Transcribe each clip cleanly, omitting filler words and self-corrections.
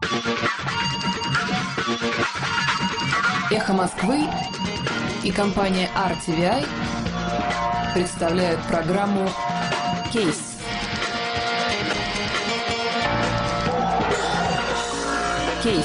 Эхо Москвы и компания RTVI представляют программу «Кейс». «Кейс».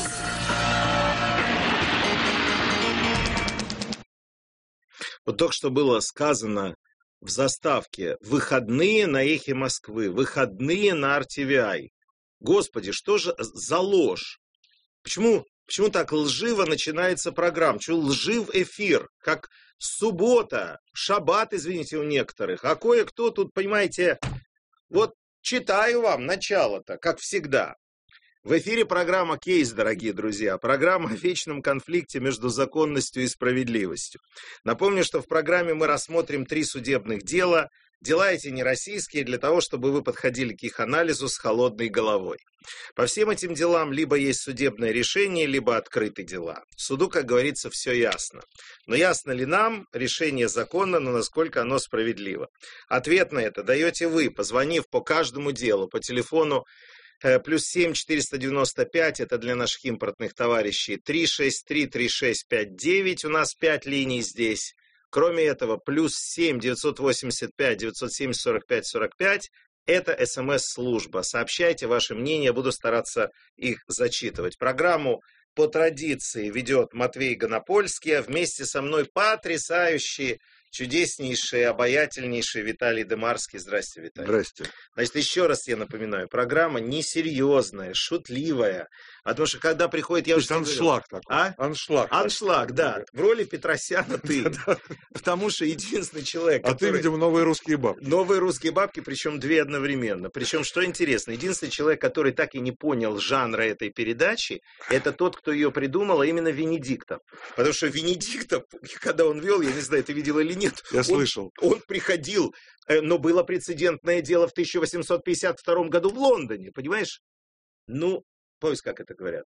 Вот только что было сказано в заставке: выходные на Эхе Москвы, выходные на RTVI. Господи, что же за ложь? Почему так лживо начинается программа? Почему лжив эфир? Как суббота, шаббат, извините, у некоторых. А кое-кто тут, понимаете, вот читаю вам начало-то, как всегда. В эфире программа «Кейс», дорогие друзья. Программа о вечном конфликте между законностью и справедливостью. Напомню, что в программе мы рассмотрим 3 судебных дела. Дела эти не российские, для того, чтобы вы подходили к их анализу с холодной головой. По всем этим делам либо есть судебное решение, либо открыты дела. Суду, как говорится, все ясно. Но ясно ли нам решение закона, но насколько оно справедливо? Ответ на это даете вы, позвонив по каждому делу по телефону +7 495, это для наших импортных товарищей, 363-3659, у нас 5 линий здесь. Кроме этого, +7 985 970 45 45, это СМС-служба. Сообщайте ваше мнение, я буду стараться их зачитывать. Программу по традиции ведет Матвей Гонопольский, а вместе со мной потрясающий, чудеснейший, обаятельнейший Виталий Демарский. Здрасте, Виталий. Здрасте. Значит, еще раз я напоминаю, программа несерьезная, шутливая. Потому что когда приходит... То есть аншлаг такой. А? Аншлаг, да. В роли Петросяна ты. Потому что единственный человек, А ты, видимо, новые русские бабки. Новые русские бабки, причем 2 одновременно. Причем, что интересно, единственный человек, который так и не понял жанра этой передачи, это тот, кто ее придумал, а именно Венедиктов. Потому что Венедиктов, когда он вел, я не знаю, ты видел или нет, Я слышал. Он приходил, но было прецедентное дело в 1852 году в Лондоне, понимаешь? Ну, помнишь, как это говорят?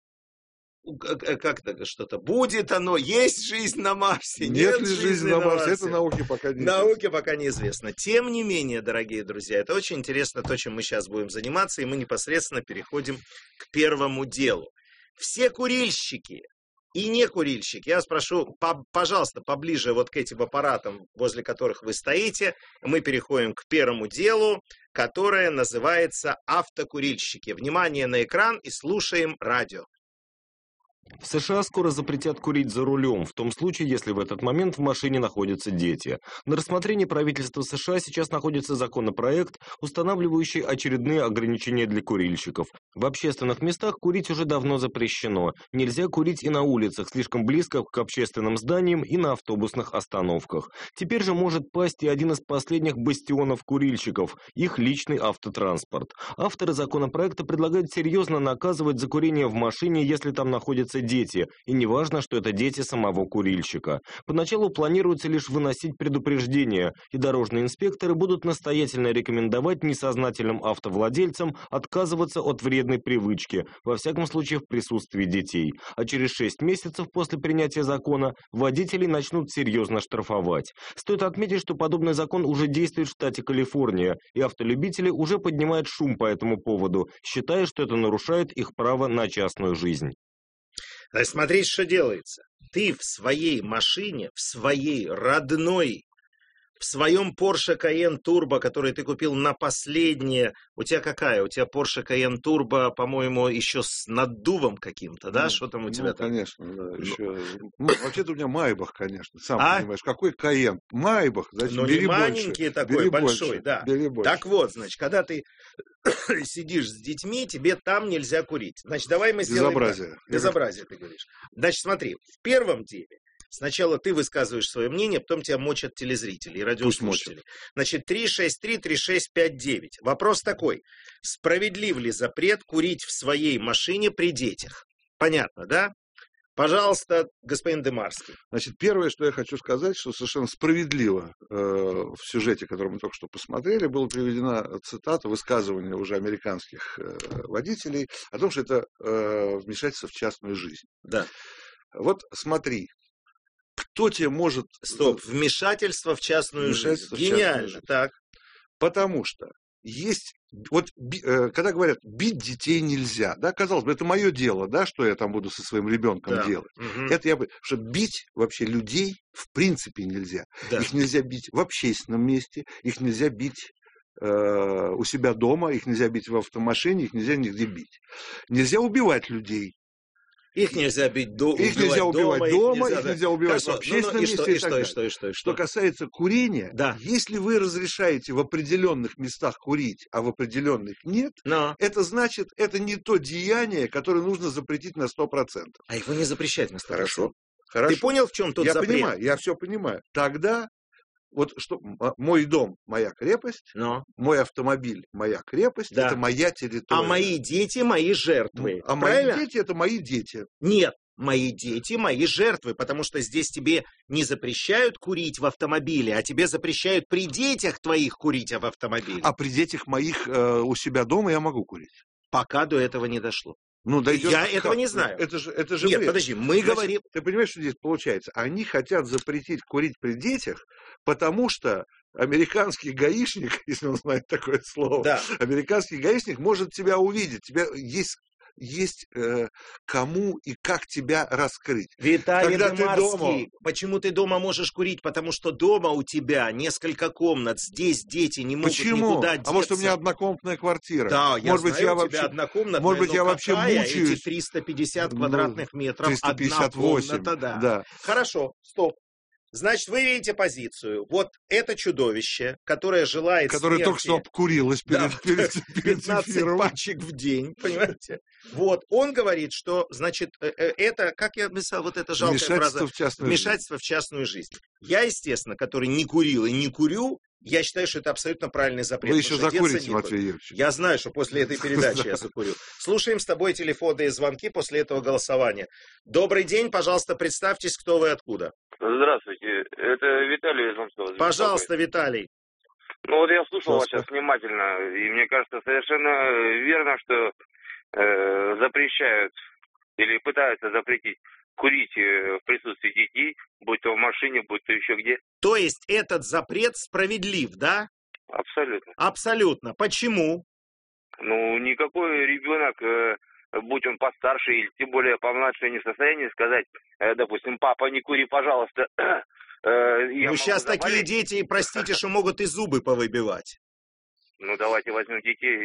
Как это что-то? Будет оно, есть жизнь на Марсе, нет ли жизни на Марсе? Это науке пока не известно. Науке пока неизвестно. Тем не менее, дорогие друзья, это очень интересно то, чем мы сейчас будем заниматься, и мы непосредственно переходим к первому делу. Все курильщики и не курильщики, я вас прошу, пожалуйста, поближе вот к этим аппаратам, возле которых вы стоите, мы переходим к первому делу, которое называется «Автокурильщики». Внимание на экран и слушаем радио. В США скоро запретят курить за рулем, в том случае, если в этот момент в машине находятся дети. На рассмотрении правительства США сейчас находится законопроект, устанавливающий очередные ограничения для курильщиков. В общественных местах курить уже давно запрещено. Нельзя курить и на улицах, слишком близко к общественным зданиям, и на автобусных остановках. Теперь же может пасть и один из последних бастионов курильщиков – их личный автотранспорт. Авторы законопроекта предлагают серьезно наказывать за курение в машине, если там находятся дети, и не важно, что это дети самого курильщика. Поначалу планируется лишь выносить предупреждения, и дорожные инспекторы будут настоятельно рекомендовать несознательным автовладельцам отказываться от вредной привычки, во всяком случае в присутствии детей. А через 6 месяцев после принятия закона водителей начнут серьезно штрафовать. Стоит отметить, что подобный закон уже действует в штате Калифорния, и автолюбители уже поднимают шум по этому поводу, считая, что это нарушает их право на частную жизнь. Значит, смотрите, что делается. Ты в своей машине, в своей родной, в своем Porsche Cayenne Turbo, который ты купил на последнее, у тебя какая? У тебя Porsche Cayenne Turbo, по-моему, еще с наддувом каким-то, да? Что там у тебя там? Конечно, да. Еще... вообще-то у меня Майбах, конечно, сам понимаешь. Какой Cayenne? Майбах, зачем? Ну, не маленький такой, большой, да. Так вот, значит, когда ты сидишь с детьми, тебе там нельзя курить. Значит, давай мы сделаем... Безобразие, ты говоришь. Значит, смотри, в первом деле сначала ты высказываешь свое мнение, потом тебя мочат телезрители и радиослушатели. Значит, 363-3659. Вопрос такой. Справедлив ли запрет курить в своей машине при детях? Понятно, да? Пожалуйста, господин Демарский. Значит, первое, что я хочу сказать, что совершенно справедливо в сюжете, который мы только что посмотрели, была приведена цитата, высказывания уже американских водителей о том, что это вмешательство в частную жизнь. Да. Вот смотри, кто тебе может... Вмешательство в частную жизнь. Гениально, так. Потому что есть Вот когда говорят, бить детей нельзя, да, казалось бы, это мое дело, да, что я там буду со своим ребенком Да. делать. Мгм. Это я бы, что бить вообще людей в принципе нельзя. Да. Их нельзя бить в общественном месте, их нельзя бить у себя дома, их нельзя бить в автомашине, их нельзя нигде бить. Нельзя убивать людей. Их нельзя бить Их нельзя убивать дома, их да. нельзя убивать в Хорошо, общественном и месте что, и и так что, и далее. что, и что, и Что что? касается курения, Да. если вы разрешаете в определенных местах курить, а в определенных нет, Но. это значит, это не то деяние, которое нужно запретить на 100%. А его не запрещать на 100%. Хорошо. Хорошо. Ты понял, в чем тут Я запрет? понимаю, я все понимаю. Тогда вот что мой дом моя крепость, Но. мой автомобиль моя крепость, Да. это моя территория. А мои дети мои жертвы. А Правильно? мои дети это мои дети. Нет. Мои дети, мои жертвы, потому что здесь тебе не запрещают курить в автомобиле, а тебе запрещают при детях твоих курить в автомобиле. А при детях моих у себя дома я могу курить. Пока до этого не дошло. Ну, дойдет Я как? этого не знаю. Это же Нет, бред. подожди, мы Значит, говорим... Ты понимаешь, что здесь получается? Они хотят запретить курить при детях, потому что американский гаишник, если он знает такое слово, Да. американский гаишник может тебя увидеть. Тебя есть кому и как тебя раскрыть. Виталий Когда ты Дымарский, дома- почему ты дома можешь курить? Потому что дома у тебя несколько комнат, здесь дети не могут Почему? никуда деться. А может, у меня однокомнатная квартира? Да, я может быть, знаю, я у тебя вообще... однокомнатная, может быть, но я вообще какая мучаюсь? эти 350 Ну, квадратных метров, 358. одна комната, да. Да. Хорошо, стоп. Значит, вы видите позицию. Вот это чудовище, которое желает Которая смерти, только что обкурилась Да, перед 15 эфиром. пачек в день, понимаете? Вот, он говорит, что, значит, это, как я написал, вот эта жалкая Вмешательство фраза, в частную жизнь. вмешательство в частную жизнь. Я, естественно, который не курил и не курю, я считаю, что это абсолютно правильный запрет. Вы еще потому что закурите, деться некуда. Матвей Юрьевич. Я знаю, что после этой передачи я закурю. Слушаем с тобой телефонные звонки после этого голосования. Добрый день, пожалуйста, представьтесь, кто вы, откуда. Здравствуйте, это Виталий из Омского. Пожалуйста, Виталий. Ну вот я слушал вас Пожалуйста. сейчас внимательно, и мне кажется совершенно верно, что запрещают или пытаются запретить курить в присутствии детей, будь то в машине, будь то еще где. То есть этот запрет справедлив, да? Абсолютно. Абсолютно. Почему? Ну, никакой ребенок, будь он постарше или тем более помладше, не в состоянии сказать, допустим, папа, не кури, пожалуйста. Ну, сейчас такие дети, простите, что могут и зубы повыбивать. Ну, давайте возьмем детей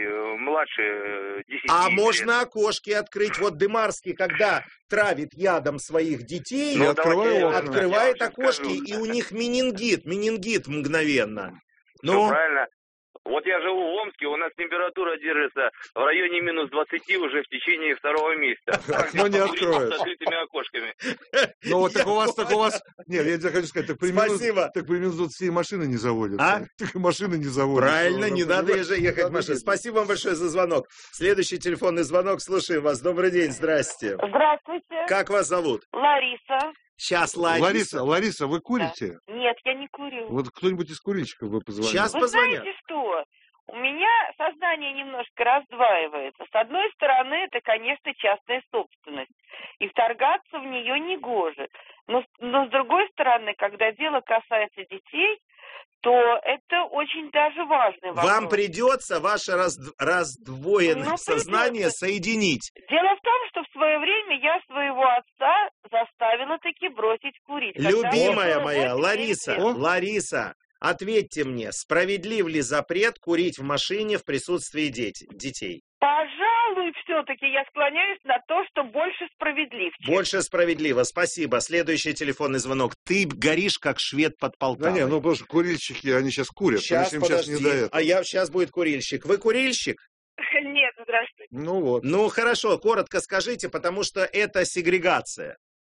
младше 10 А лет. можно окошки открыть. Вот Дымарский, когда травит ядом своих детей, Я открываю окна. открывает я вам окошки, скажу. и у них менингит мгновенно. Всё Ну, правильно. Вот я живу в Омске, у нас температура держится в районе минус 20 уже в течение 2 месяца. Окно не откроешь. С открытыми окошками. Ну вот так у вас... Нет, я тебе хочу сказать, так при Спасибо. минус 20 машины не заводятся. А? Так и машины не заводятся. правильно, не надо ехать в Надо машине. ездить. Спасибо вам большое за звонок. Следующий телефонный звонок, слушаем вас. Добрый день, здрасте. Здравствуйте, Как вас зовут? Лариса. Сейчас Лариса, вы курите? Нет, я не курю. Вот кто-нибудь из курильщиков бы позвонил. Сейчас Вы позвонят. знаете что? У меня сознание немножко раздваивается. С одной стороны, это, конечно, частная собственность. И вторгаться в нее негоже. Но с другой стороны, когда дело касается детей, то это очень даже важный вопрос. Вам придется ваше раздвоенное Ну, сознание придется. соединить. Дело в том, что в свое время я своего отца заставила таки бросить курить. Когда мне Любимая было моя 8-9 Лариса, лет. Лариса, ответьте мне, справедлив ли запрет курить в машине в присутствии детей? Пожалуй, все-таки я склоняюсь на то, что больше справедлив. чем- Больше справедливо, спасибо. Следующий телефонный звонок. Ты горишь, как швед под Да Полтавой. не, ну потому что курильщики, они сейчас курят. Сейчас, им сейчас подожди, не до этого. а я сейчас будет курильщик. Вы курильщик? Нет, здравствуйте. Ну вот. Ну, хорошо, коротко скажите, потому что это сегрегация.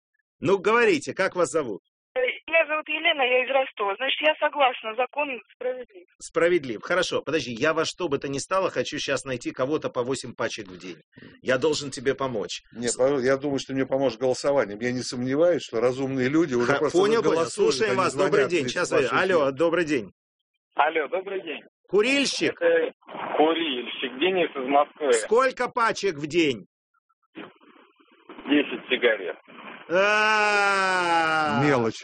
Ну, говорите, как вас зовут? Меня зовут Елена, я из Ростова. Значит, я согласна, закон справедлив. Справедлив. Хорошо, подожди, я во что бы то ни стало хочу сейчас найти кого-то по 8 пачек в день. Я должен тебе помочь. Нет, я думаю, что мне поможет голосованием. Я не сомневаюсь, что разумные люди уже просто Понял, голосуют, слушаем они вас. звонят Добрый день. вместе Сейчас с вашим алло, эфиром. добрый день. Алло, добрый день. Курильщик? Это курильщик Денис из Москвы. Сколько пачек в день? 10 сигарет. Мелочь.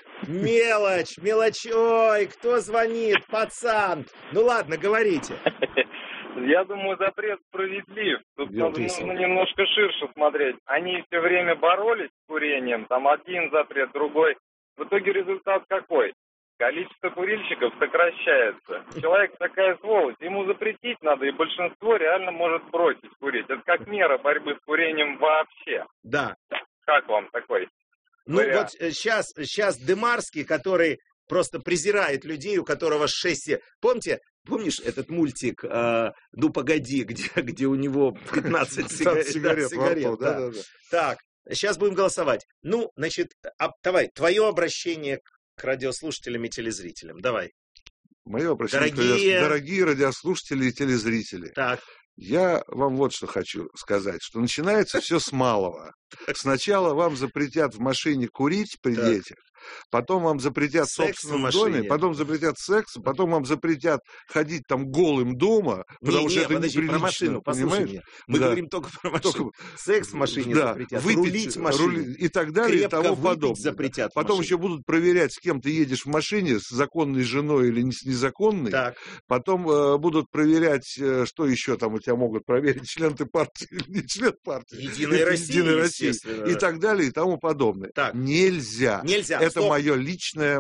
Мелочь. Ой, кто звонит? Пацан. Ну ладно, говорите. Я думаю, запрет справедлив. Тут Дело-то нужно немножко ширше смотреть. Они все время боролись с курением, там один запрет, другой. В итоге результат какой? Количество курильщиков сокращается. Человек такая сволочь, ему запретить надо, и большинство реально может бросить курить. Это как мера борьбы с курением вообще. Да. Как вам такой? Ну вот сейчас Демарский, который просто презирает людей, у которого 6... Помнишь этот мультик «Ну, погоди», где у него 15 сигарет? Да. Так, сейчас будем голосовать. Ну, значит, давай, твое обращение к радиослушателям и телезрителям. Давай. Мое обращение, дорогие радиослушатели и телезрители. Так. Я вам вот что хочу сказать, что начинается все с малого. Сначала вам запретят в машине курить при детях, потом вам запретят в собственном доме, потом запретят секс, потом вам запретят ходить там голым дома, потому что это неприлично. Про машину, послушай меня. Мы говорим только про машину. Секс в машине запретят, рулить в машине. И так далее, и тому подобное. Запретят потом еще будут проверять, с кем ты едешь в машине, с законной женой или с незаконной. Так. Потом будут проверять, что еще там у тебя могут проверить, член ты партии или не член партии. Единой России. И так далее, и тому подобное. Так. Нельзя. Это моя личная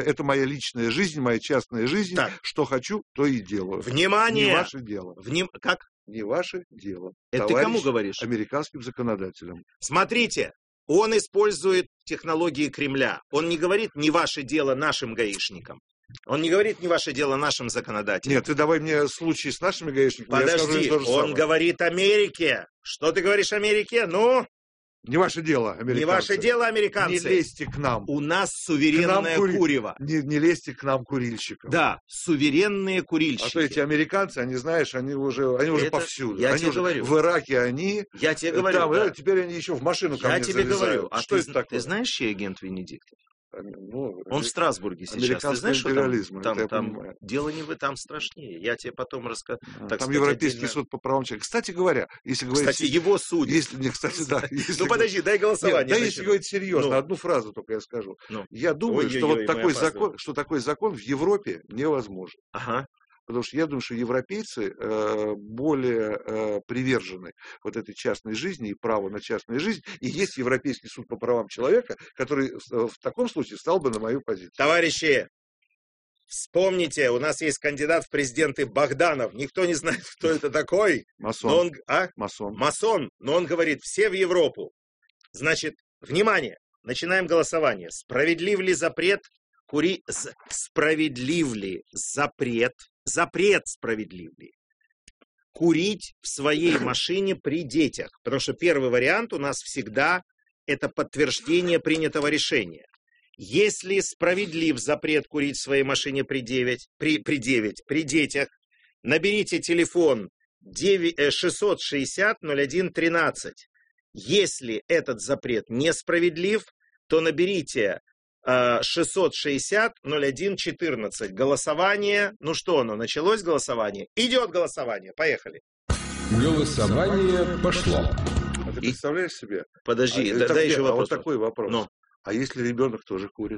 жизнь, моя частная жизнь. Так. Что хочу, то и делаю. Внимание! Не ваше дело. Как? Не ваше дело. Это ты кому говоришь? Американским законодателям. Смотрите, он использует технологии Кремля. Он не говорит «не ваше дело» нашим гаишникам. Он не говорит «не ваше дело» нашим законодателям. Нет, ты давай мне случай с нашими гаишниками. Подожди, он говорит Америке. Что ты говоришь Америке? Ну? Не ваше дело, американцы. Не ваше дело, американцы. Не лезьте к нам. У нас суверенное курево. Не лезьте к нам, курильщикам. Да, суверенные курильщики. А то эти американцы, они, знаешь, они уже повсюду. Я тебе говорю. В Ираке они... Я тебе говорю, там, да. Теперь они еще в машину ко мне залезают. Я тебе говорю. А что это такое? Ты знаешь, чей агент Венедиктов? Ну, он в Страсбурге сейчас. Ты знаешь, что там дело не в там страшнее. Я тебе потом расскажу. Там Европейский суд по правам человека. Кстати говоря, если говорить... Кстати, его судят. Ну подожди, дай голосование. Да, если говорить серьезно, одну фразу только я скажу. Я думаю, что вот такой закон в Европе невозможен. Ага. Потому что я думаю, что европейцы более привержены вот этой частной жизни и праву на частную жизнь. И есть Европейский суд по правам человека, который в таком случае стал бы на мою позицию. Товарищи, вспомните, у нас есть кандидат в президенты Богданов. Никто не знает, кто это такой. Масон. Масон. Но он говорит, все в Европу. Значит, внимание, начинаем голосование. Справедлив ли запрет курить? Справедлив ли запрет? Запрет справедлив ли? Курить в своей машине при детях. Потому что первый вариант у нас всегда это подтверждение принятого решения. Если справедлив запрет курить в своей машине при детях, наберите телефон 660-01-13. Если этот запрет несправедлив, то наберите 660-01-14. Голосование. Ну что оно, началось голосование? Идет голосование. Поехали. Голосование пошло. А ты представляешь себе? Подожди, дай еще вопрос. Вот такой вопрос. Но. А если ребенок тоже курит?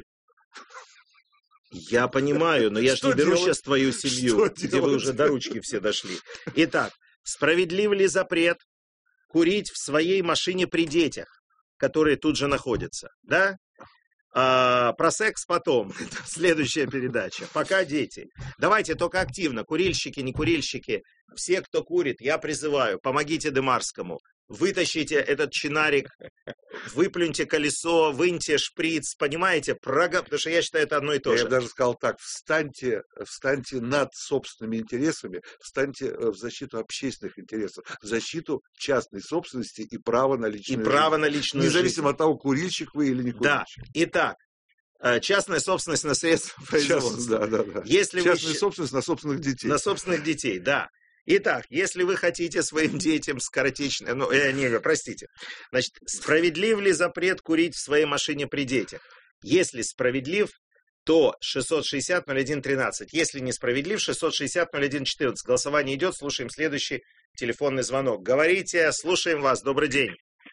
Я понимаю, но я же не беру сейчас твою семью, где вы уже до ручки все дошли. Итак, справедлив ли запрет курить в своей машине при детях, которые тут же находятся? Да? Про секс потом. Это следующая передача. Пока дети. Давайте только активно. Курильщики, не курильщики. Все, кто курит, я призываю, помогите Демарскому. Вытащите этот чинарик, выплюньте колесо, выньте шприц, понимаете? Потому что я считаю, это одно и то же. Я даже сказал так, встаньте над собственными интересами, встаньте в защиту общественных интересов, в защиту частной собственности и права на личную жизнь. Право на личную жизнь. Независимо от того, курильщик вы или не курильщик. Да. Итак, частная собственность на средства производства. Да. Частная собственность на собственных детей. На собственных детей, да. Итак, если вы хотите своим детям скоротечно... Значит, справедлив ли запрет курить в своей машине при детях? Если справедлив, то 660-01-13. Если несправедлив, 660-01-14. Голосование идет, слушаем следующий телефонный звонок. Говорите, слушаем вас, добрый день.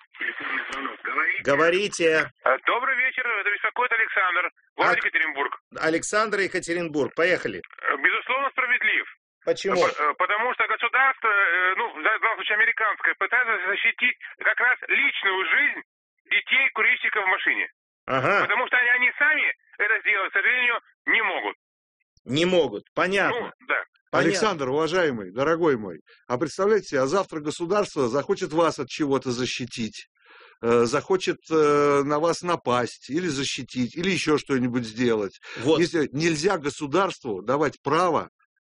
Говорите. Добрый вечер, это беспокоит Александр, город Екатеринбург. Александр, Екатеринбург, поехали. Безусловно, справедлив. Почему? Потому что государство случае американская, пытается защитить как раз личную жизнь детей курильщиков в машине. Ага. Потому что они сами это сделать, к сожалению, не могут. Не могут, понятно. Ну, да. Понятно. Александр, уважаемый, дорогой мой, а представляете себе, а завтра государство захочет вас от чего-то защитить, захочет на вас напасть или защитить, или еще что-нибудь сделать. Вот. Если нельзя государству давать право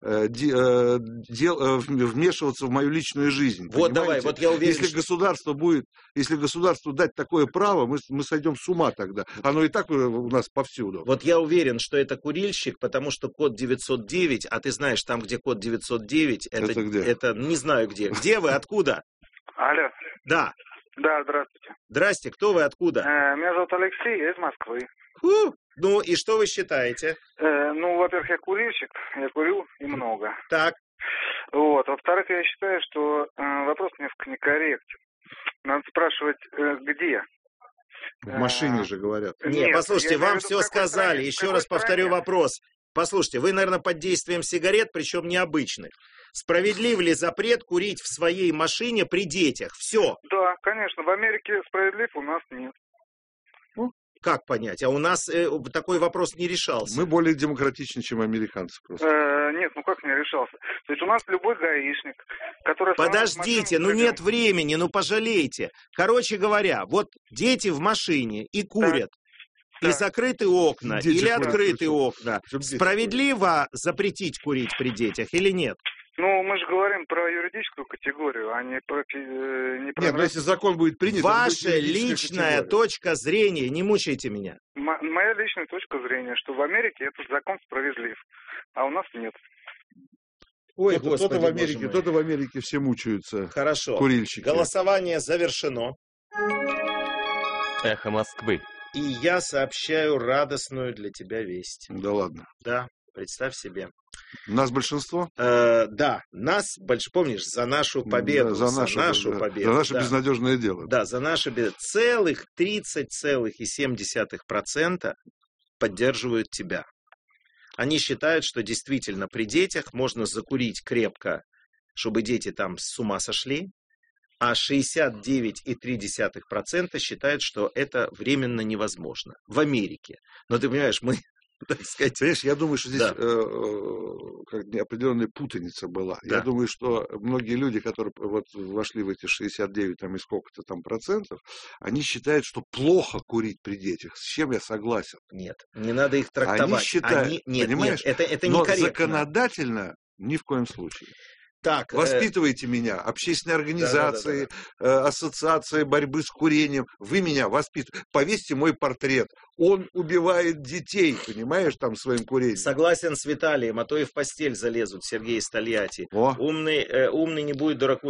вмешиваться в мою личную жизнь. Вот давай, вот я уверен, если государству дать такое право, мы сойдем с ума тогда. Оно и так у нас повсюду. Вот я уверен, что это курильщик, потому что код 909, а ты знаешь, там, где код 909, Это где? Это не знаю где. Где вы, откуда? Алло. Да. Да, здравствуйте. Здрасте, кто вы, откуда? Меня зовут Алексей, я из Москвы. Ну, и что вы считаете? Ну, во-первых, я курильщик, я курю и много. Так. Вот. Во-вторых, я считаю, что вопрос несколько некорректен. Надо спрашивать, где. В машине же говорят. Нет, послушайте, вам все сказали. Еще раз повторю вопрос. Послушайте, вы, наверное, под действием сигарет, причем необычных. Справедлив ли запрет курить в своей машине при детях? Все. Да, конечно. В Америке справедлив, у нас нет. Как понять? А у нас такой вопрос не решался. Мы более демократичны, чем американцы просто. Нет, ну как не решался? То есть у нас любой гаишник, который... Подождите, ну нет времени, ну пожалейте. Короче говоря, вот дети в машине и курят. И закрыты окна, Дети или курят, открыты причем. окна. Справедливо запретить курить при детях или нет? Ну, мы же говорим про юридическую категорию, а не про... Нет, но если закон будет принят... Ваша личная точка зрения, не мучайте меня. Моя личная точка зрения, что в Америке этот закон справедлив, а у нас нет. Ой, кто-то в Америке все мучаются. Хорошо. Курильщики. Голосование завершено. Эхо Москвы. И я сообщаю радостную для тебя весть. Да ладно. Да, представь себе. Нас большинство? Да, нас, помнишь, за нашу победу. Да, за нашу победу. За наше безнадежное дело. Да, за наше целых 30,7% поддерживают тебя. Они считают, что действительно при детях можно закурить крепко, чтобы дети там с ума сошли, а 69,3% считают, что это временно невозможно. В Америке. Но ты понимаешь, мы... Так сказать, понимаешь, я думаю, что здесь определенная путаница была. Да. Я думаю, что многие люди, которые вот вошли в эти 69 там, и сколько-то там процентов, они считают, что плохо курить при детях. С чем я согласен. Нет, не надо их трактовать. Они считают, понимаешь, это но некорректно. Законодательно ни в коем случае. Так, воспитывайте меня, общественные организации, ассоциации борьбы с курением. Вы меня воспитываете. Повесьте мой портрет. Он убивает детей, понимаешь, там своим курением. Согласен с Виталием, а то и в постель залезут, Сергей из Тольятти. Умный не будет дураку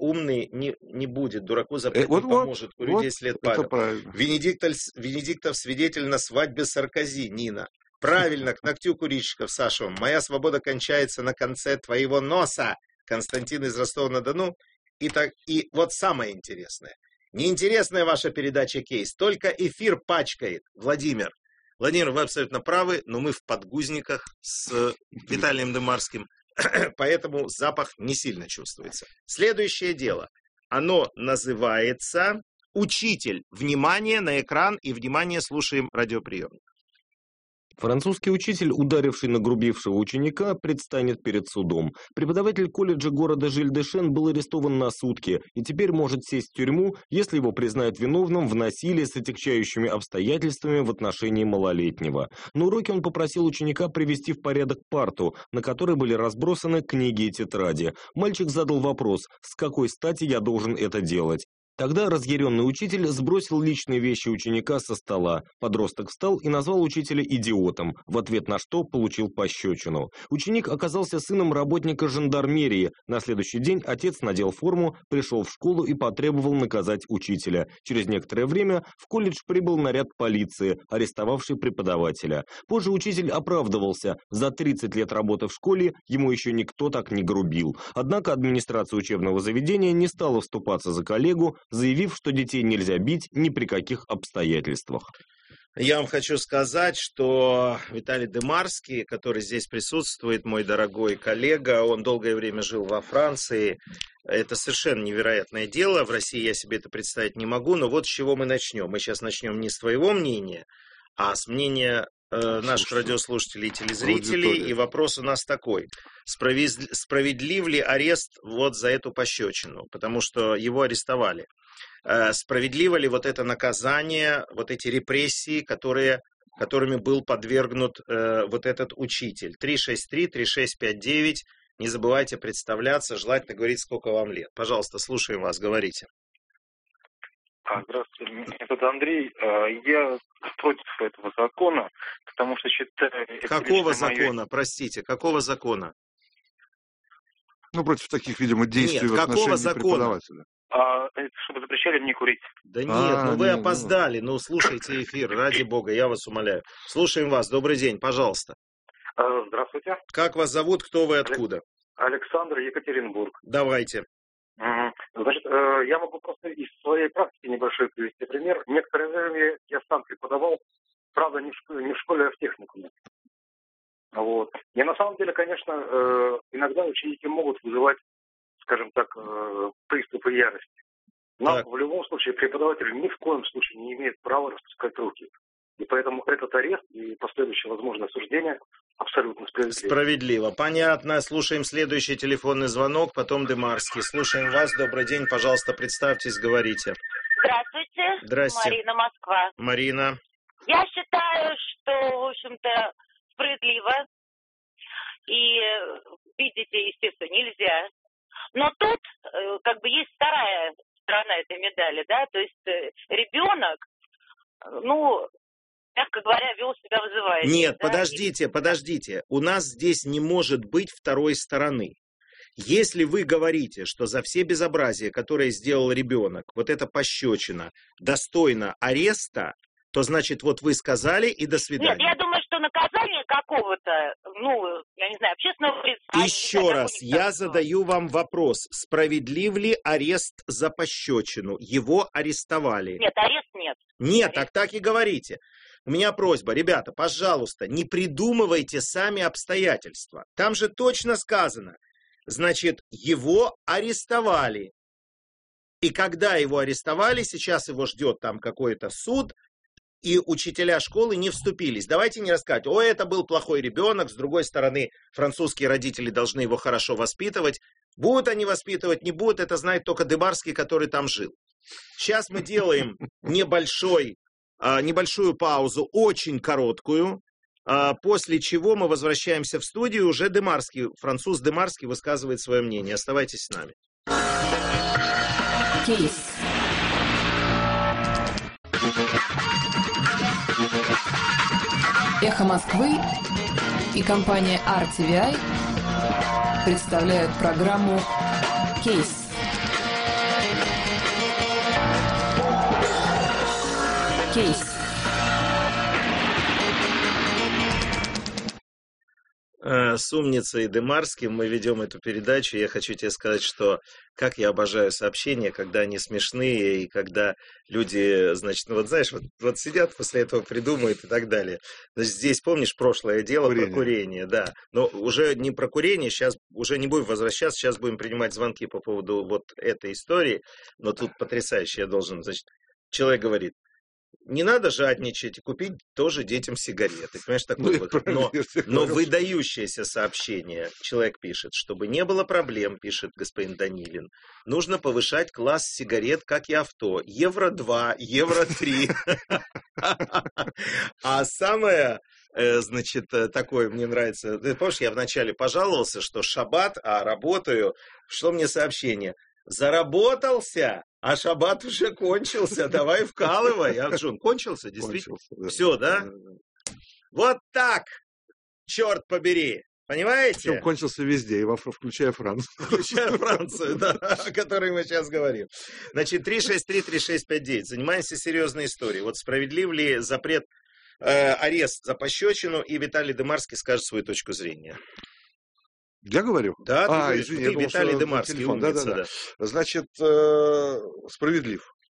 запретить, поможет. Курю 10 лет Павел. Венедиктов свидетель на свадьбе Саркози, Нина. Правильно, к ногтю курильщиков, Саша. Моя свобода кончается на конце твоего носа. Константин из Ростова-на-Дону. И вот самое интересное. Неинтересная ваша передача «Кейс», только эфир пачкает. Владимир, вы абсолютно правы, но мы в подгузниках с Виталием Демарским, поэтому запах не сильно чувствуется. Следующее дело. Оно называется «Учитель». Внимание на экран и внимание, слушаем радиоприемник. Французский учитель, ударивший нагрубившего ученика, предстанет перед судом. Преподаватель колледжа города Жиль-де-Шен был арестован на сутки и теперь может сесть в тюрьму, если его признают виновным в насилии с отягчающими обстоятельствами в отношении малолетнего. На уроке он попросил ученика привести в порядок парту, на которой были разбросаны книги и тетради. Мальчик задал вопрос: «С какой стати я должен это делать?» Тогда разъяренный учитель сбросил личные вещи ученика со стола. Подросток встал и назвал учителя идиотом, в ответ на что получил пощечину. Ученик оказался сыном работника жандармерии. На следующий день отец надел форму, пришел в школу и потребовал наказать учителя. Через некоторое время в колледж прибыл наряд полиции, арестовавший преподавателя. Позже учитель оправдывался. За 30 лет работы в школе ему еще никто так не грубил. Однако администрация учебного заведения не стала вступаться за коллегу, заявив, что детей нельзя бить ни при каких обстоятельствах. Я вам хочу сказать, что Виталий Дымарский, который здесь присутствует, мой дорогой коллега, он долгое время жил во Франции. Это совершенно невероятное дело. В России я себе это представить не могу. Но вот с чего мы начнем. Мы сейчас начнем не с твоего мнения, а с мнения наших радиослушателей и телезрителей. Аудитория. И вопрос у нас такой. Справедлив ли арест вот за эту пощечину? Потому что его арестовали. Справедливо ли вот это наказание, вот эти репрессии, которыми был подвергнут вот этот учитель? 363-3659. Не забывайте представляться, желательно говорить, сколько вам лет. Пожалуйста, слушаем вас, говорите. Здравствуйте, меня зовут Андрей. Я против этого закона, потому что считаю... Какого закона, простите, какого закона? Ну, против таких, видимо, действий Нет, в какого отношении закона? преподавателя. Чтобы запрещали мне курить. Да нет, вы не, опоздали. Ну, слушайте эфир, ради бога, я вас умоляю. Слушаем вас, добрый день, пожалуйста. Здравствуйте. Как вас зовут, кто вы, откуда? Александр, Екатеринбург. Давайте. Значит, я могу просто из своей практики небольшой привести пример. Некоторое время я сам преподавал, правда, не в школе, а в техникуме. Вот. И на самом деле, конечно, иногда ученики могут вызывать, скажем так, приступы ярости. Но в любом случае преподаватель ни в коем случае не имеет права распускать руки. И поэтому этот арест и последующее возможное осуждение абсолютно справедливо. Справедливо. Понятно. Слушаем следующий телефонный звонок, потом Дымарский. Слушаем вас. Добрый день. Пожалуйста, представьтесь, говорите. Здравствуйте. Здрасте. Марина, Москва. Марина. Я считаю, что, в общем-то, справедливо. И видите, естественно, нельзя. Но тут как бы есть вторая сторона этой медали, да, то есть ребенок, ну, мягко говоря, вел себя вызывающе. Нет, да? подождите. У нас здесь не может быть второй стороны. Если вы говорите, что за все безобразия, которые сделал ребенок, вот эта пощечина, достойна ареста, то значит, вот вы сказали и до свидания. Нет, я думаю, что наказание какого-то, ну, я не знаю, общественного лица... Еще раз, я задаю вам вопрос. Справедлив ли арест за пощечину? Его арестовали. Нет, арест нет. Нет, так и говорите. У меня просьба, ребята, пожалуйста, не придумывайте сами обстоятельства. Там же точно сказано. Значит, его арестовали. И когда его арестовали, сейчас его ждет там какой-то суд, и учителя школы не вступились. Давайте не рассказывать, это был плохой ребенок, с другой стороны, французские родители должны его хорошо воспитывать. Будут они воспитывать, не будут, это знает только Дымарский, который там жил. Сейчас мы делаем небольшую паузу, очень короткую, после чего мы возвращаемся в студию, уже Дымарский, француз Дымарский высказывает свое мнение. Оставайтесь с нами. Кейс. Эхо Москвы и компания RTVI представляют программу «Кейс». Кейс. С умницей Дымарским мы ведем эту передачу. Я хочу тебе сказать, что как я обожаю сообщения, когда они смешные, и когда люди, значит, ну вот знаешь, вот сидят, после этого придумают и так далее. Значит, здесь, помнишь, прошлое дело про курение, да. Но уже не про курение, сейчас уже не будем возвращаться, сейчас будем принимать звонки по поводу вот этой истории. Но тут потрясающе, я должен, значит, человек говорит, не надо жадничать и купить тоже детям сигареты. Понимаешь, такое но выдающееся сообщение. Человек пишет, чтобы не было проблем, пишет господин Данилин, нужно повышать класс сигарет, как и авто. Евро-2, Евро-3. А самое, значит, такое мне нравится. Ты помнишь, я вначале пожаловался, что шаббат, а работаю. Что мне сообщение? Заработался, а шаббат уже кончился, давай вкалывай. А что, он кончился, действительно? Кончился, да. Все, да? Вот так, черт побери, понимаете? Причем кончился везде, включая Францию. Включая Францию, да, о которой мы сейчас говорим. Значит, 363-3659, занимаемся серьезной историей. Вот справедлив ли запрет, арест за пощечину, и Виталий Дымарский скажет свою точку зрения. Я говорю? Да, извини, ты Виталий Дымарский, умница, да. Значит, справедлив.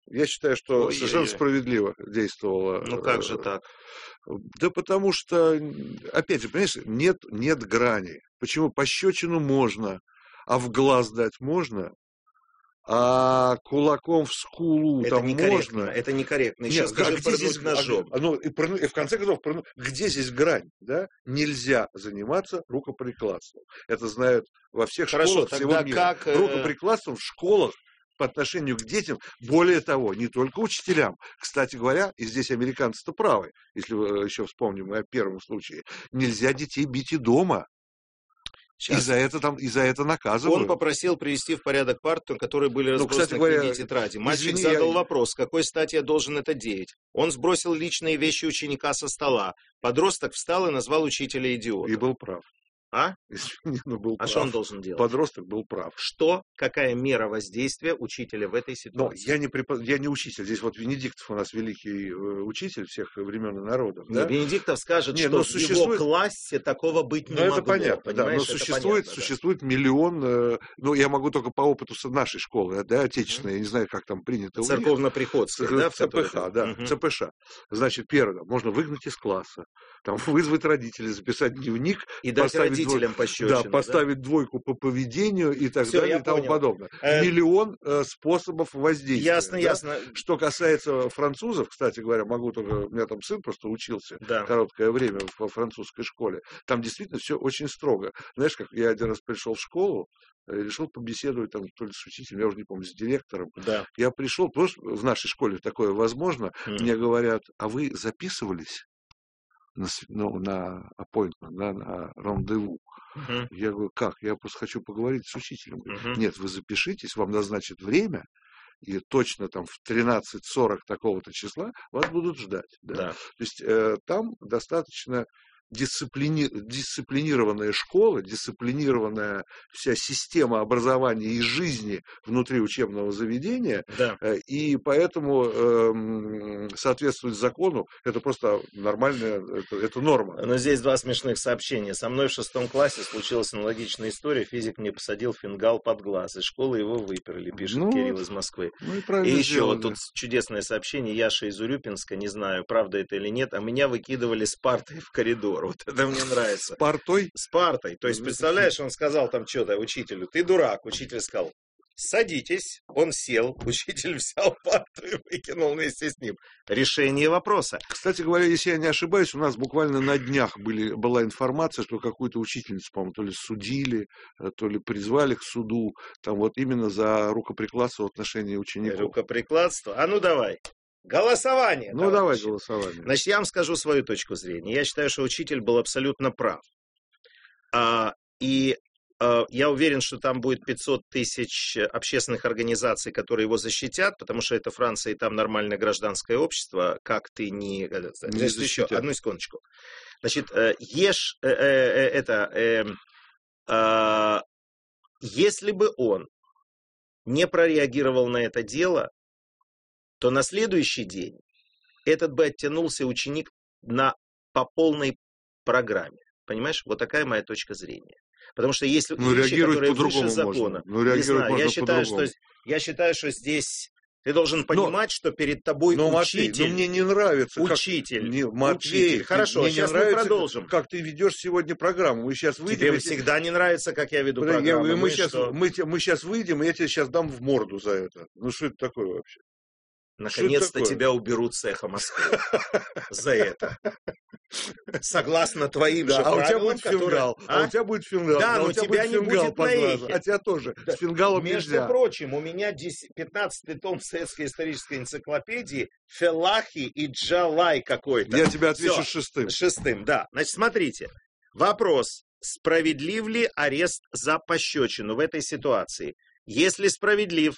Я считаю, что совершенно справедливо действовала. Ну как же так? Да потому что, опять же, понимаешь, нет грани. Почему? Пощечину можно, а в глаз дать можно, а кулаком в скулу Это там некорректно, можно. это некорректно. Еще Нет, скажи, где здесь пырнуть ножом. И в конце концов, где здесь грань? Да? Нельзя заниматься рукоприкладством. Это знают во всех школах всего мира. Рукоприкладством в школах по отношению к детям, более того, не только учителям. Кстати говоря, и здесь американцы-то правы, если вы еще вспомним о первом случае, нельзя детей бить и дома. И за это наказывают. Он попросил привести в порядок парту, которые были разбросаны в книге и тетради. Мальчик задал вопрос, с какой стати я должен это делать. Он сбросил личные вещи ученика со стола. Подросток встал и назвал учителя идиотом. И был прав. А? Был прав. Что он должен делать? Подросток был прав. Что? Какая мера воздействия учителя в этой ситуации? Я не учитель. Здесь вот Венедиктов у нас великий учитель всех времен и народов. Да? Венедиктов скажет, что в его классе такого быть не могло. Это понятно, да, но существует миллион... я могу только по опыту нашей школы, да, отечественной, я не знаю, как там принято. Церковно-приходская, да? ЦПХ, да, ЦПШ. Значит, первое, можно выгнать из класса, там, вызвать родителей, записать дневник. И дать родителям пощечину. Да, поставить двойку по поведению и так далее и тому подобное. Миллион способов воздействия. Ясно. Что касается французов, кстати говоря, у меня там сын просто учился короткое время во французской школе. Там действительно все очень строго. Знаешь, как я один раз пришел в школу, решил побеседовать там то ли с учителем, я уже не помню, с директором. Да. Я пришел, просто в нашей школе такое возможно, мне говорят, а вы записывались на appointment, на рандеву? Я говорю, как? Я просто хочу поговорить с учителем. Нет, вы запишитесь, вам назначат время, и точно там в 13:40 такого-то числа вас будут ждать. Да? То есть там достаточно дисциплинированная школа, дисциплинированная вся система образования и жизни внутри учебного заведения, и поэтому соответствовать закону это просто нормальная, это норма. Но здесь два смешных сообщения. Со мной в 6 классе случилась аналогичная история. Физик мне посадил фингал под глаз. Из школы его выперли, пишет Кирилл из Москвы. И еще вот тут чудесное сообщение. Яша из Урюпинска, не знаю, правда это или нет, а меня выкидывали с партой в коридор. Вот это мне нравится. С партой? С партой. То есть, представляешь, он сказал там что-то учителю, ты дурак. Учитель сказал, садитесь. Он сел, учитель взял парту и выкинул вместе с ним. Решение вопроса. Кстати говоря, если я не ошибаюсь, у нас буквально на днях была информация, что какую-то учительницу, по-моему, то ли судили, то ли призвали к суду, там вот именно за рукоприкладство в отношении учеников. Рукоприкладство? А ну давай. Голосование. Давай голосование. Значит, я вам скажу свою точку зрения. Я считаю, что учитель был абсолютно прав. Я уверен, что там будет 500 тысяч общественных организаций, которые его защитят, потому что это Франция, и там нормальное гражданское общество. Как ты не... Еще одну секундочку. Значит, если бы он не прореагировал на это дело, то на следующий день этот бы оттянулся ученик по полной программе. Понимаешь? Вот такая моя точка зрения. Потому что есть вещи, которые выше закона. Не знаю, я считаю, что здесь ты должен понимать, что перед тобой учитель. Матвей, мне не нравится. Учитель. Хорошо, сейчас мы продолжим. Как ты ведешь сегодня программу. Мы сейчас выйдем. Тебе всегда не нравится, как я веду программу. Мы сейчас выйдем, и я тебе сейчас дам в морду за это. Ну что это такое вообще? Наконец-то тебя уберут с «Эхо Москвы» за это. Согласно твоим же правилам. А у тебя будет фингал. А у тебя будет фингал. Да, но тебя не будет на «Эхе». А тебя тоже. С фингалом нельзя. Между прочим, у меня 15-й том советской исторической энциклопедии Фелахи и Джалай какой-то. Я тебе отвечу шестым. Шестым, да. Значит, смотрите. Вопрос. Справедлив ли арест за пощечину в этой ситуации? Если справедлив,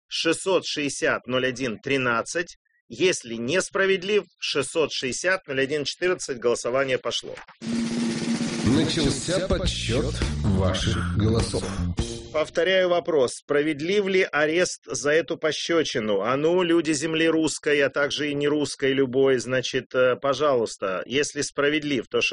660-01-13. Если несправедлив, 660-01-14. Голосование пошло. Начался подсчет ваших голосов. Повторяю вопрос. Справедлив ли арест за эту пощечину? А ну, люди земли русской, а также и не русской любой, значит, пожалуйста, если справедлив, то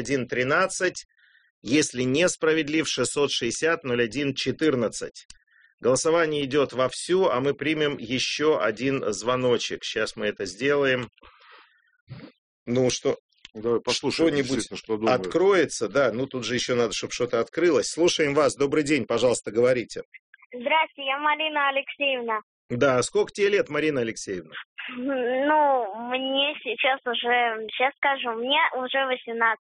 660-01-13. Если несправедлив, 660-01-14. Голосование идет вовсю, а мы примем еще один звоночек. Сейчас мы это сделаем. Ну, что... Давай послушаем, что-нибудь что думают. откроется, да, ну тут же еще надо, чтобы что-то открылось. Слушаем вас, добрый день, пожалуйста, говорите. Здравствуйте, я Марина Алексеевна. Да, сколько тебе лет, Марина Алексеевна? Ну, мне сейчас скажу, мне уже 18.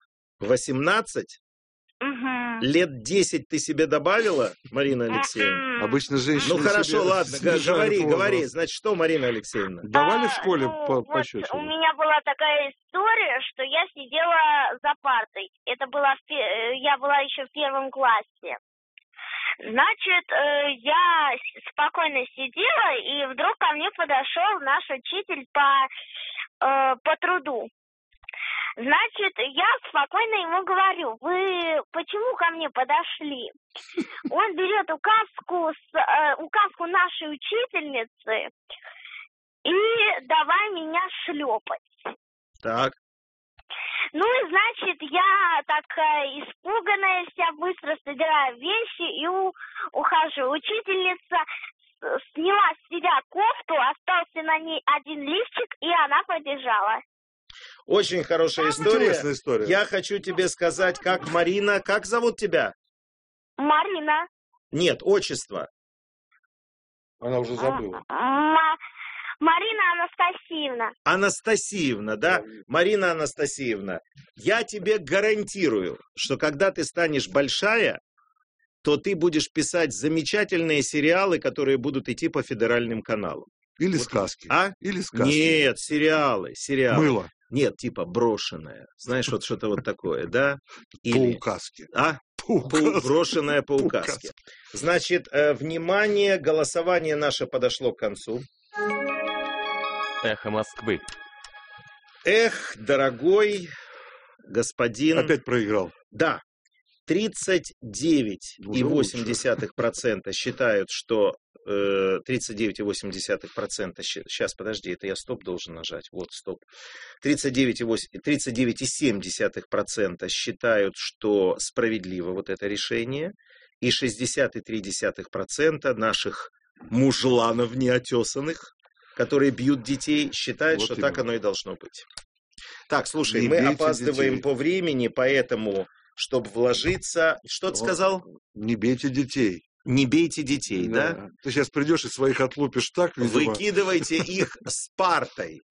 18? Угу. Лет 10 ты себе добавила, Марина Алексеевна? Обычно женщины... Ну хорошо, ладно, говори. Значит, что, Марина Алексеевна? Давали в школе пощечину? У меня была такая история, что я сидела за партой. Это было я была еще в 1 классе. Значит, я спокойно сидела, и вдруг ко мне подошел наш учитель по труду. Значит, я спокойно ему говорю: вы почему ко мне подошли? Он берет указку нашей учительницы и давай меня шлепать. Так. Ну и значит, я такая испуганная вся, быстро собираю вещи и ухожу. Учительница сняла с себя кофту, остался на ней один лифчик, и она побежала. Очень хорошая история. Я хочу тебе сказать, как Марина... Как зовут тебя? Марина. Нет, отчество. Она уже забыла. Марина Анастасьевна. Анастасьевна, да? Марина Анастасьевна, я тебе гарантирую, что когда ты станешь большая, то ты будешь писать замечательные сериалы, которые будут идти по федеральным каналам. Или сказки. А? Или сказки. Нет, сериалы. Мыло. Нет, типа брошенное. Знаешь, вот что-то вот такое, да? Или... По указке. А? Брошенное по указке. Значит, внимание, голосование наше подошло к концу. Эхо Москвы. Эх, дорогой господин... Опять проиграл. Да. 39,8% считают, что... 39,8%. Сейчас, подожди, это я стоп должен нажать. Вот, стоп. 39,7% считают, что справедливо вот это решение. И 60,3% наших мужланов неотесанных, которые бьют детей, считают, вот что именно. Так оно и должно быть. Так, слушай, мы опаздываем детей по времени, поэтому, чтобы вложиться... Что ты сказал? Не бейте детей. Не бейте детей, да? Ты сейчас придешь и своих отлупишь так, видимо. Выкидывайте их с партой.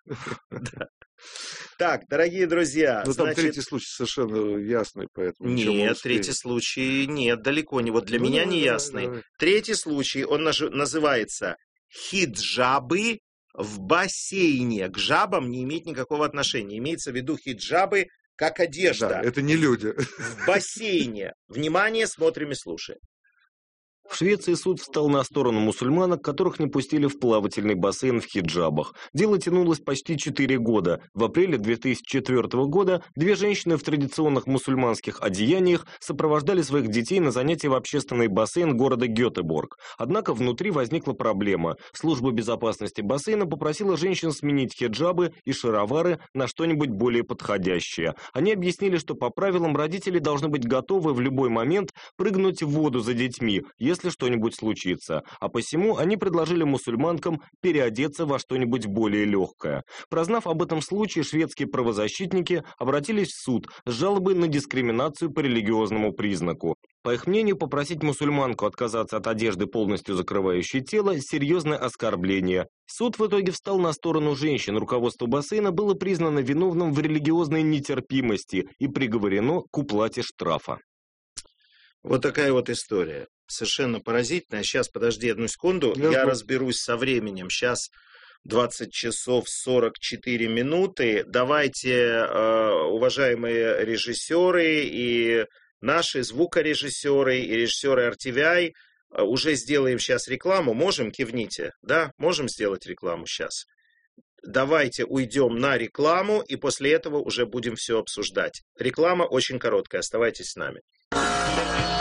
Так, дорогие друзья... Ну, там третий случай совершенно ясный, поэтому... Нет, третий случай нет, далеко не. Вот для меня не ясный. Третий случай, он называется «Хиджабы в бассейне». К жабам не имеет никакого отношения. Имеется в виду хиджабы как одежда. Да, это не люди. В бассейне. Внимание, смотрим и слушаем. В Швеции суд встал на сторону мусульманок, которых не пустили в плавательный бассейн в хиджабах. Дело тянулось почти 4 года. В апреле 2004 года 2 женщины в традиционных мусульманских одеяниях сопровождали своих детей на занятия в общественный бассейн города Гетеборг. Однако внутри возникла проблема. Служба безопасности бассейна попросила женщин сменить хиджабы и шаровары на что-нибудь более подходящее. Они объяснили, что по правилам родители должны быть готовы в любой момент прыгнуть в воду за детьми, если что-нибудь случится, а посему они предложили мусульманкам переодеться во что-нибудь более легкое. Прознав об этом случае, шведские правозащитники обратились в суд с жалобой на дискриминацию по религиозному признаку. По их мнению, попросить мусульманку отказаться от одежды, полностью закрывающей тело, серьезное оскорбление. Суд в итоге встал на сторону женщин. Руководство бассейна было признано виновным в религиозной нетерпимости и приговорено к уплате штрафа. Вот такая вот история. Совершенно поразительная. Сейчас, подожди одну секунду, я разберусь со временем. Сейчас 20 часов 44 минуты. Давайте, уважаемые режиссеры и наши звукорежиссеры и режиссеры RTVI, уже сделаем сейчас рекламу. Можем? Кивните. Да? Можем сделать рекламу сейчас? Давайте уйдем на рекламу, и после этого уже будем все обсуждать. Реклама очень короткая. Оставайтесь с нами.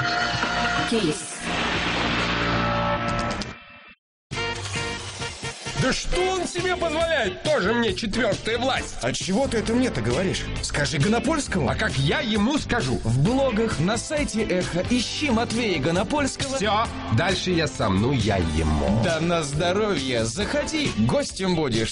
Кейс. Да что он себе позволяет? Тоже мне четвертая власть. А чего ты это мне-то говоришь? Скажи Гонопольскому. А как я ему скажу? В блогах, на сайте Эхо ищи Матвея Гонопольского. Все, дальше я сам, я ему. Да на здоровье. Заходи, гостем будешь.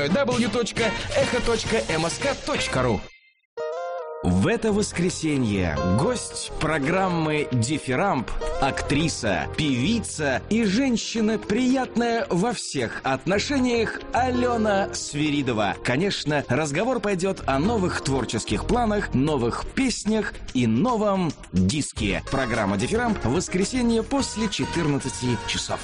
www.echo.msk.ru. В это воскресенье гость программы «Дифирамб», актриса, певица и женщина приятная во всех отношениях Алена Свиридова. Конечно, разговор пойдет о новых творческих планах, новых песнях и новом диске. Программа «Дифирамб» в воскресенье после 14 часов.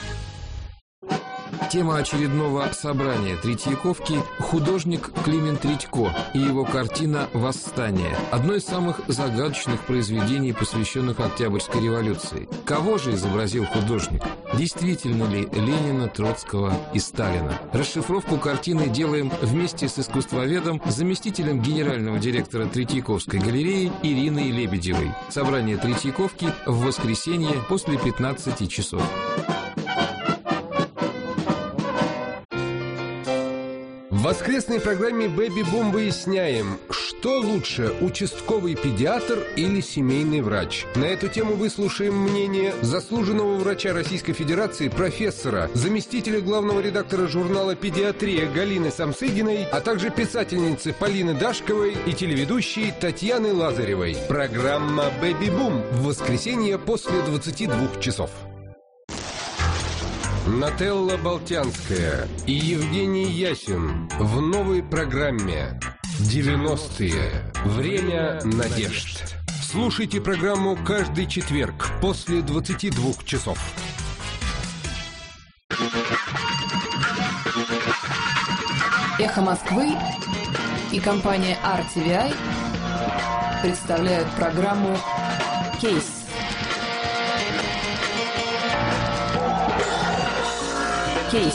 Тема очередного собрания Третьяковки – художник Климент Редько и его картина «Восстание». Одно из самых загадочных произведений, посвященных Октябрьской революции. Кого же изобразил художник? Действительно ли Ленина, Троцкого и Сталина? Расшифровку картины делаем вместе с искусствоведом, заместителем генерального директора Третьяковской галереи Ириной Лебедевой. Собрание Третьяковки в воскресенье после 15 часов. В воскресной программе «Бэби-бум» выясняем, что лучше, участковый педиатр или семейный врач. На эту тему выслушаем мнение заслуженного врача Российской Федерации, профессора, заместителя главного редактора журнала «Педиатрия» Галины Самсыгиной, а также писательницы Полины Дашковой и телеведущей Татьяны Лазаревой. Программа «Бэби-бум» в воскресенье после 22 часов. Нателла Болтянская и Евгений Ясин в новой программе «90-е. Время надежд». Слушайте программу каждый четверг после 22 часов. Эхо Москвы и компания RTVI представляют программу «Кейс». Кейс.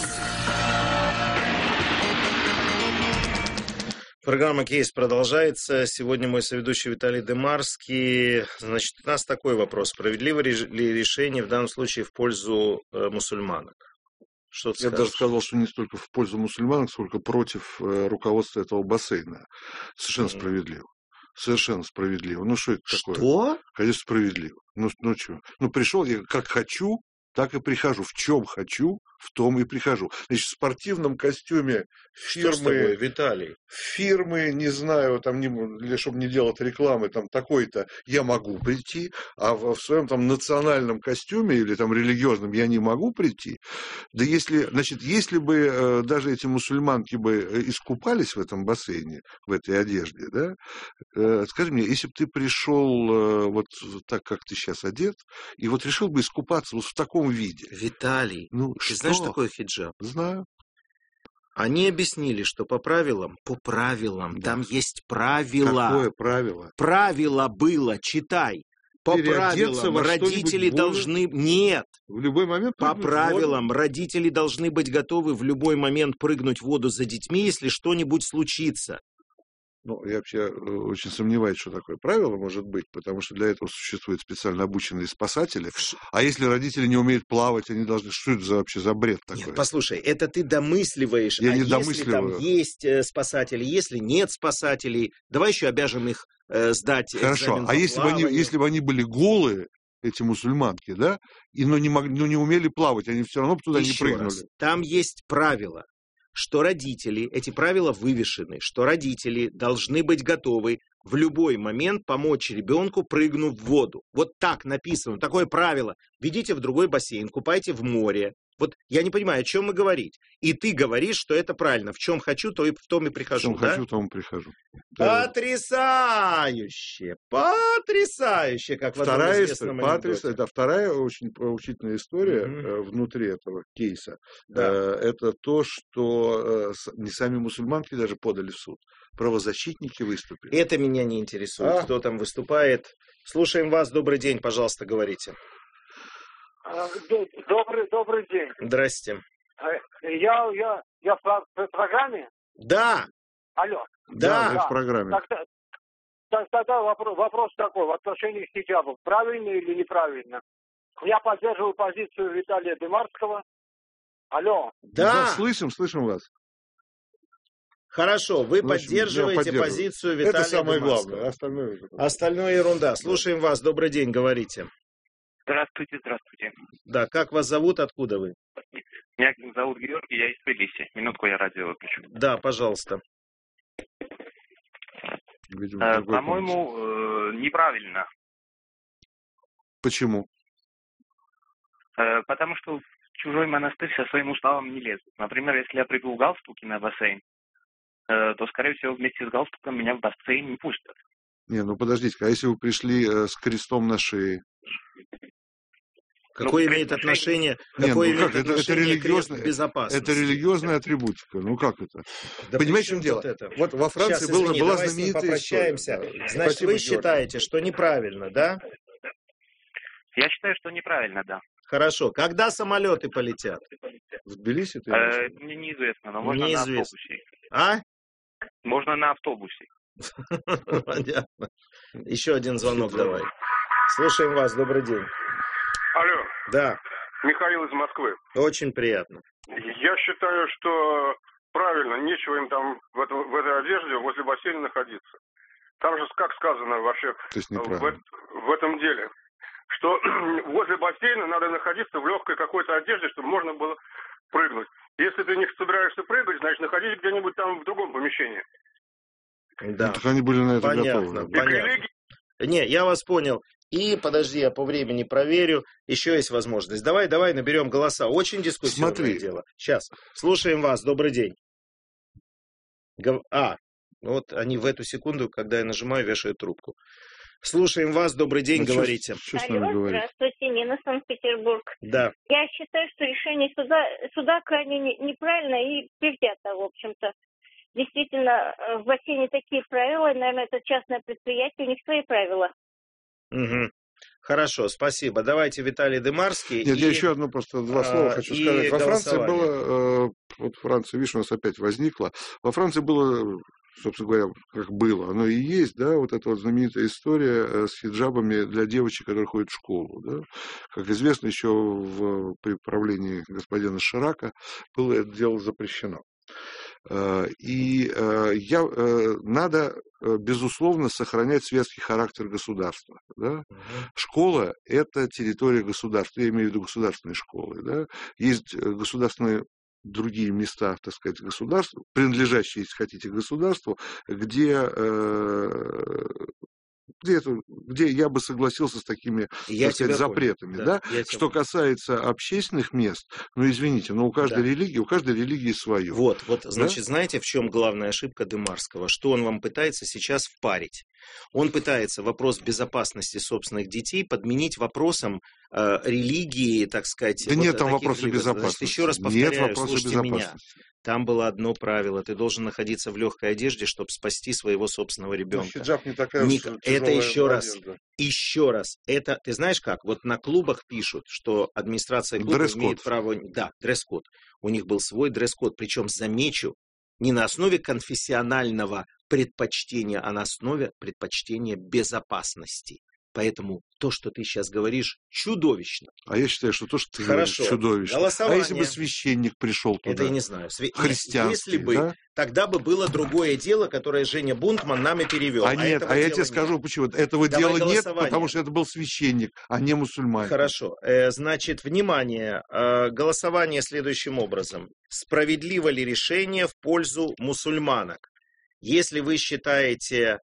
Программа «Кейс» продолжается. Сегодня мой соведущий Виталий Демарский. Значит, у нас такой вопрос. Справедливо ли решение в данном случае в пользу мусульманок? Что ты Я скажешь? даже сказал, что не столько в пользу мусульманок, сколько против руководства этого бассейна. Совершенно справедливо. Совершенно справедливо. Ну, что это такое? Что? Конечно, справедливо. Ну, что? Ну, пришел я как хочу, так и прихожу. В чем хочу, в том и прихожу. Значит, в спортивном костюме Что с тобой, Виталий? фирмы, не знаю, там, чтобы не делать рекламы, там, такой-то, я могу прийти, а в своем там национальном костюме или там религиозном я не могу прийти. Да если бы даже эти мусульманки бы искупались в этом бассейне, в этой одежде, да, скажи мне, если бы ты пришел вот так, как ты сейчас одет, и вот решил бы искупаться вот в таком виде. Виталий, ты знаешь, что такое хиджаб? Знаю. Они объяснили, что по правилам, там есть правила. Какое правило? Правило было, читай. По Переодеться правилам во родители что-нибудь должны... Нет. В любой момент По прыгнуть в правилам воду. родители должны быть готовы в любой момент прыгнуть в воду за детьми, если что-нибудь случится. Ну, я вообще очень сомневаюсь, что такое правило может быть, потому что для этого существуют специально обученные спасатели. А если родители не умеют плавать, они должны... Что это вообще за бред такой? Нет, послушай, это ты домысливаешь. Я не если домысливаю. там есть спасатели, если нет спасателей, давай еще обяжем их сдать Хорошо, экзамен а по если плаванию. бы они были голые, эти мусульманки, да, но не умели плавать, они все равно бы туда Еще не прыгнули. раз, там есть правила, что родители, эти правила вывешены, что родители должны быть готовы в любой момент помочь ребенку, прыгнув в воду. Вот так написано, такое правило. Ведите в другой бассейн, купайте в море. Вот я не понимаю, о чем мы говорить. И ты говоришь, что это правильно. В чем хочу, то и в том и прихожу, В чем да? хочу, в том прихожу. Потрясающе! Потрясающе, как в одном Вторая известном история, анекдоте. это вторая очень поучительная история внутри этого кейса. Да. Это то, что не сами мусульманки даже подали в суд. Правозащитники выступили. Это меня не интересует, кто там выступает. Слушаем вас. Добрый день, пожалуйста, говорите. Добрый день. Здрасте. Я в программе? Да. Алло. Да, вы в программе. Тогда вопрос такой, в отношении хиджабов. Правильно или неправильно? Я поддерживаю позицию Виталия Демарского. Алло. Да. Слышим вас. Хорошо, вы Ну, в общем, поддерживаете я позицию Виталия Это самое Дымарского. главное. Остальное ерунда. Слушаем вас. Добрый день, говорите. Здравствуйте. Да, как вас зовут, откуда вы? Меня зовут Георгий, я из Тбилиси. Минутку, я радио выключу. Да, пожалуйста. По-моему, неправильно. Почему? Потому что в чужой монастырь со своим уставом не лезут. Например, если я приду в галстуке на бассейн, то, скорее всего, вместе с галстуком меня в бассейн не пустят. Не, ну подождите, а если вы пришли с крестом на шее? Какое имеет отношение, к безопасности? Это религиозная атрибутика. Ну как это? Да понимаете, в чем дело? Вот во Франции была знаменитая попрощаемся. история. Значит, Спасибо, вы считаете, что неправильно, да? Я считаю, что неправильно, да. Хорошо. Когда самолеты полетят? В Тбилиси? Мне неизвестно, но можно неизвестно. на автобусе. А? Можно на автобусе. Понятно. Еще один звонок давай. Слушаем вас. Добрый день. Алло. Да. Михаил из Москвы. Очень приятно. Я считаю, что правильно, нечего им там в этой одежде возле бассейна находиться. Там же, как сказано вообще в этом деле, что возле бассейна надо находиться в легкой какой-то одежде, чтобы можно было прыгнуть. Если ты не собираешься прыгать, значит, находись где-нибудь там в другом помещении. Да. Так они были на это Понятно, готовы. понятно. Не, я вас понял. И, подожди, я по времени проверю. Еще есть возможность. Давай наберем голоса. Очень дискуссионное дело. Сейчас. Слушаем вас. Добрый день. Вот они в эту секунду, когда я нажимаю, вешают трубку. Слушаем вас. Добрый день, говорите. Алло, здравствуйте, Нина, Санкт-Петербург. Да. Я считаю, что решение суда крайне неправильно и предвзято, в общем-то. Действительно, в бассейне такие правила, наверное, это частное предприятие, у них свои правила. Угу. Хорошо, спасибо. Давайте Виталий Дымарский. Нет, я еще одно просто два слова хочу сказать. Во Франции было, вот Франция, видишь, у нас опять возникла. Во Франции было, собственно говоря, как было, оно и есть, да, вот эта вот знаменитая история с хиджабами для девочек, которые ходят в школу, да. Как известно, еще при правлении господина Ширака было это дело запрещено. И надо, безусловно, сохранять светский характер государства. Да? Школа – это территория государства, я имею в виду государственные школы. Да? Есть государственные другие места, так сказать, государства, принадлежащие, если хотите, государству, где я бы согласился с такими, так сказать, запретами. Да? Что касается общественных мест, ну, извините, но у каждой религии свое. Вот, значит, знаете, в чем главная ошибка Дымарского? Что он вам пытается сейчас впарить? Он пытается вопрос безопасности собственных детей подменить вопросом религии, так сказать. Да нет там вопроса безопасности. Значит, еще раз повторяю, слушайте меня. Там было одно правило. Ты должен находиться в легкой одежде, чтобы спасти своего собственного ребенка. Хиджаб не такая это еще раз. Это, ты знаешь как? Вот на клубах пишут, что администрация клуба имеет право... Да, дресс-код. У них был свой дресс-код. Причем, замечу, не на основе конфессионального предпочтения, а на основе предпочтения безопасности. Поэтому то, что ты сейчас говоришь, чудовищно. А я считаю, что то, что ты говоришь, чудовищно. Голосование. А если бы священник пришел туда? Это я не знаю. Христианский, если бы, да? Тогда бы было другое дело, которое Женя Бунтман нам и перевел. Нет, я тебе скажу, почему. Этого дела нет, потому что это был священник, а не мусульманин. Хорошо. Значит, внимание. Голосование следующим образом. Справедливо ли решение в пользу мусульманок? Если вы считаете,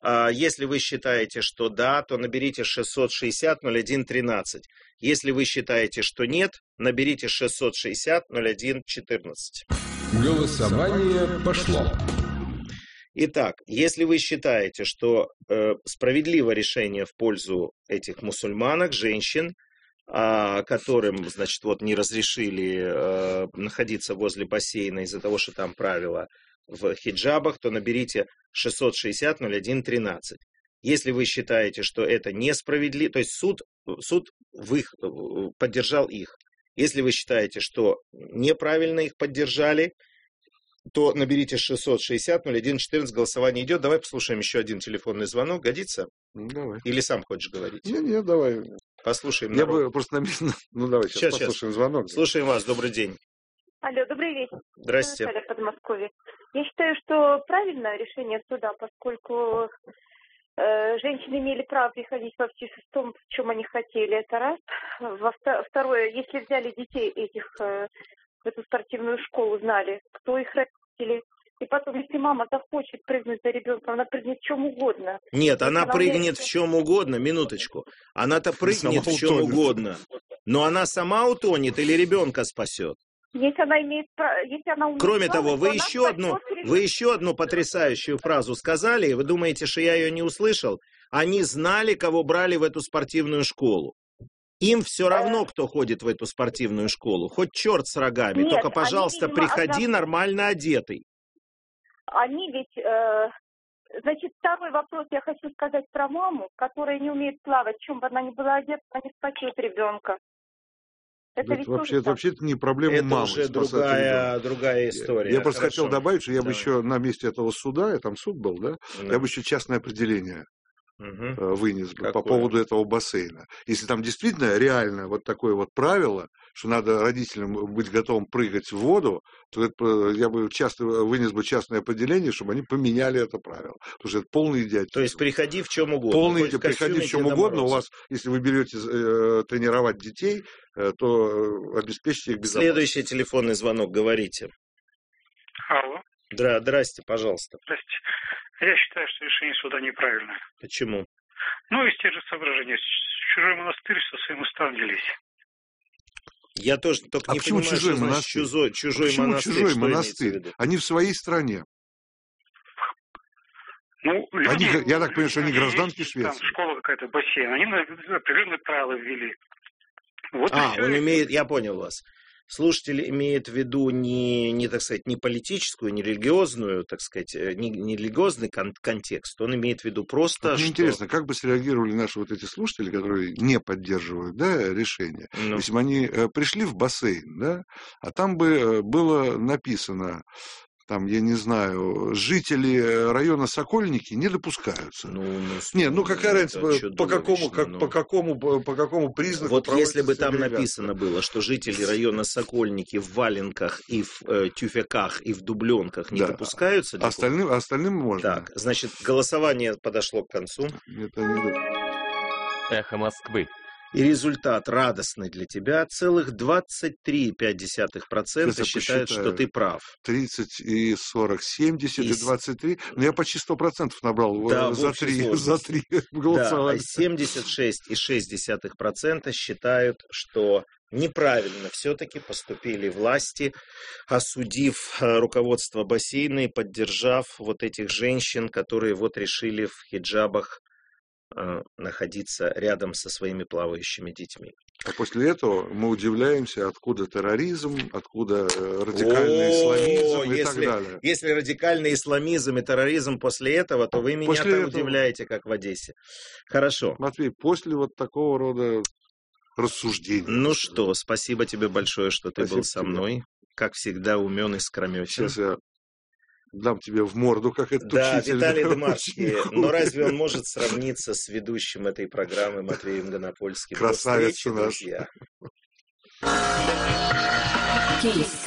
что да, то наберите 660-01-13. Если вы считаете, что нет, наберите 660-01-14. Голосование пошло. Итак, если вы считаете, что справедливо решение в пользу этих мусульманок, женщин, которым, значит, вот не разрешили находиться возле бассейна из-за того, что там правила в хиджабах, то наберите 660-01-13. Если вы считаете, что это несправедливо, то есть суд поддержал их. Если вы считаете, что неправильно их поддержали, то наберите 660-01-14, голосование идет. Давай послушаем еще один телефонный звонок. Годится? Давай. Или сам хочешь говорить? Нет, давай. Послушаем. Я бы просто намеренно... Ну, давай, сейчас послушаем звонок. Слушаем вас, добрый день. Алло, добрый вечер. Здрасте. Наталья, Подмосковье. Я считаю, что правильное решение суда, поскольку женщины имели право приходить в том, в чем они хотели, это раз. Второе, если взяли детей этих в эту спортивную школу, знали, кто их родители. И потом, если мама захочет прыгнуть за ребенком, она прыгнет в чем угодно. Нет, она прыгнет в чем угодно, минуточку. Она-то прыгнет в чем угодно. Но она сама утонет или ребенка спасет? Если она имеет право, если она умеет. Кроме того, вы еще одну потрясающую фразу сказали, и вы думаете, что я ее не услышал? Они знали, кого брали в эту спортивную школу. Им все равно, кто ходит в эту спортивную школу. Хоть черт с рогами. Нет, только, пожалуйста, они, видимо, приходи нормально одетый. Они ведь... Значит, второй вопрос я хочу сказать про маму, которая не умеет плавать. В чем бы она ни была одета, она не спасет ребенка. Это вообще-то не проблема мамы. Это уже другая история. Я просто хотел добавить, что я бы еще на месте этого суда, там суд был, да? Я бы еще частное определение вынес бы по поводу этого бассейна. Если там действительно реально вот такое вот правило, что надо родителям быть готовым прыгать в воду, то это, я бы вынес бы частное определение, чтобы они поменяли это правило. Потому что это полный идиотизм. То есть приходи в чем угодно. Приходи в чем угодно. У вас, если вы берете тренировать детей, то обеспечьте их безопасность. Следующий телефонный звонок, говорите. Алло. Здрасте, пожалуйста. Здрасте. Я считаю, что решение суда неправильное. Почему? Ну, из тех же соображений. Чужой монастырь со своим уставом делись. Я тоже только не понимаю, чужой монастырь? Почему чужой монастырь? Они в своей стране. Ну, люди, я так понимаю, что они гражданки Швеции. Там школа какая-то, бассейн. Они определенные правила ввели. Вот он имеет, я понял вас. Слушатель имеет в виду не так сказать, не политическую, не религиозную, так сказать, не религиозный контекст. Он имеет в виду просто, мне интересно, как бы среагировали наши вот эти слушатели, которые не поддерживают, да, решение. Если бы они пришли в бассейн, да, а там бы было написано, там, я не знаю, жители района Сокольники не допускаются. Какая разница, по какому признаку... Вот если бы там написано было, что жители района Сокольники в валенках и в тюфяках и в дубленках не допускаются... Остальным можно. Так, значит, голосование подошло к концу. Эхо Москвы. И результат радостный для тебя. Целых 23,5% считают, что ты прав. 30 и 40, 70 и 23. Но я почти 100% набрал за 3 голосования. Да, 76,6% считают, что неправильно все-таки поступили власти, осудив руководство бассейна и поддержав вот этих женщин, которые вот решили в хиджабах находиться рядом со своими плавающими детьми. А после этого мы удивляемся, откуда терроризм, откуда радикальный исламизм и так далее. Если радикальный исламизм и терроризм после этого, то вы меня удивляете, как в Одессе. Хорошо. Матвей, после вот такого рода рассуждений. Ну что, спасибо тебе большое, что ты был со мной. Как всегда, умен и скрометен. Сейчас я дам тебе в морду, как этот учитель. Да, Виталий Дымарский. Но разве он может сравниться с ведущим этой программы Матвеем Гонопольским? Красавец наш. Кейс.